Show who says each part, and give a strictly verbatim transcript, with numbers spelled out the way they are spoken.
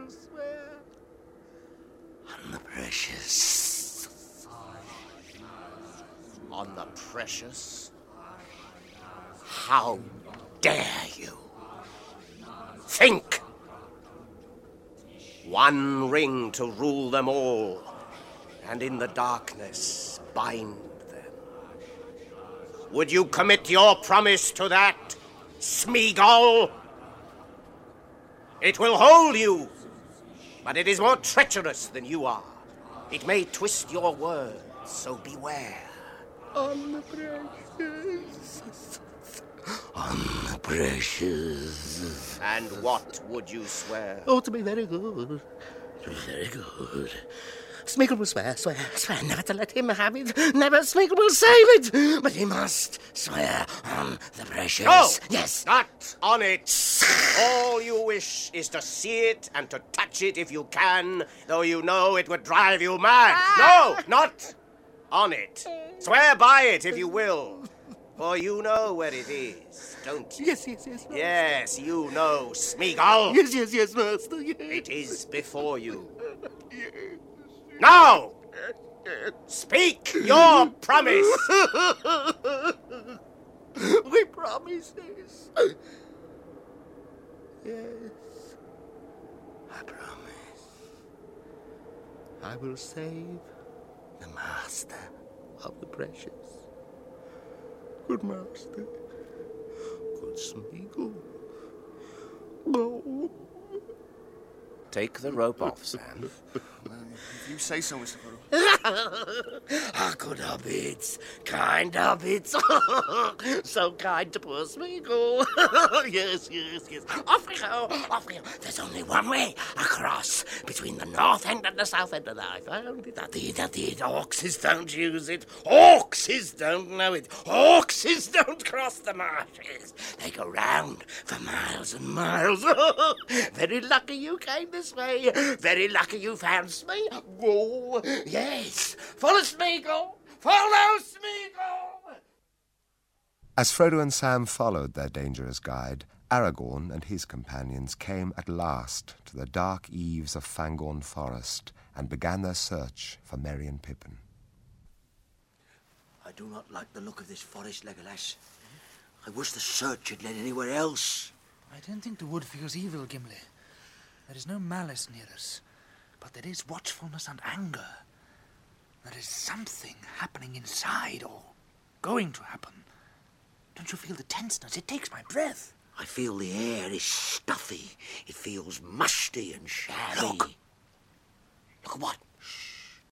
Speaker 1: will swear.
Speaker 2: On the precious.
Speaker 1: On the precious? How dare you? Think! One ring to rule them all, and in the darkness bind them. Would you commit your promise to that, Smeagol? It will hold you, but it is more treacherous than you are. It may twist your words, so beware.
Speaker 2: On the precious. On the precious.
Speaker 1: And what would you swear?
Speaker 2: Oh, to be very good. To be very good. Smeagol will swear, swear, swear never to let him have it. Never Smeagol will save it. But he must swear on the precious.
Speaker 1: No!
Speaker 2: Yes.
Speaker 1: Not on it. All you wish is to see it and to touch it if you can, though you know it would drive you mad. No, not on it. Swear by it if you will. For you know where it is, don't you?
Speaker 2: Yes, yes, yes. Master.
Speaker 1: Yes, you know, Smeagol.
Speaker 2: Yes, yes, yes, Master. Yes.
Speaker 1: It is before you. Now! Speak your promise!
Speaker 2: We promise this. Yes. I promise. I will save the Master of the Precious. Good Master. Good Smeagol. Oh.
Speaker 1: Take the rope off, Sam.
Speaker 3: If you say so, Mister Frodo.
Speaker 2: Ah, good hobbits, kind hobbits, so kind to poor Smeagol. Yes, yes, yes. Off we go, off we go. There's only one way across between the north end and the south end of the I found it. That the, that the Orcses don't use it. Orcses don't know it. Orcses don't cross the marshes. They go round for miles and miles. Very lucky you came this way. Very lucky you found Smeagol. Whoa, yes. Follow Smeagol. Follow Smeagol.
Speaker 4: As Frodo and Sam followed their dangerous guide, Aragorn and his companions came at last to the dark eaves of Fangorn Forest and began their search for Merry and Pippin.
Speaker 5: I do not like the look of this forest, Legolas. I wish the search had led anywhere else.
Speaker 6: I don't think the wood feels evil, Gimli. There is no malice near us, but there is watchfulness and anger. There is something happening inside, or going to happen. Don't you feel the tenseness? It takes my breath.
Speaker 5: I feel the air is stuffy. It feels musty and shabby.
Speaker 6: Look!